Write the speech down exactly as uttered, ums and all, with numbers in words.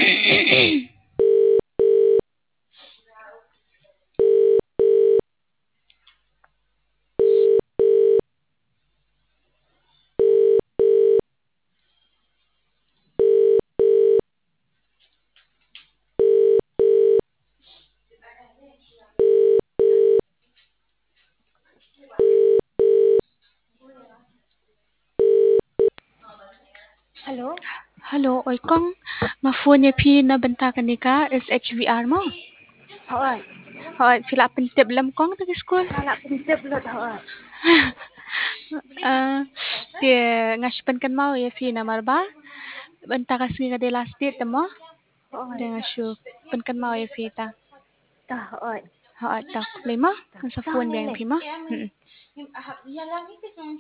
Hello? Hello, oy kong ma-phone niya pi na banta ka ni ka S H V R mo. Hỏi, Hoy, sila pintip lam kong tag school. Hala prinsip lot hỏi. Ah, ti ngaspan kan mau ya fi na marba. Banta ka singa de last date mo. Hỏi, Dengan shu pen kan mau ya fi ta. ta hỏi. Ha ta lima kan sa Sao phone nhanh bang này? pi mo.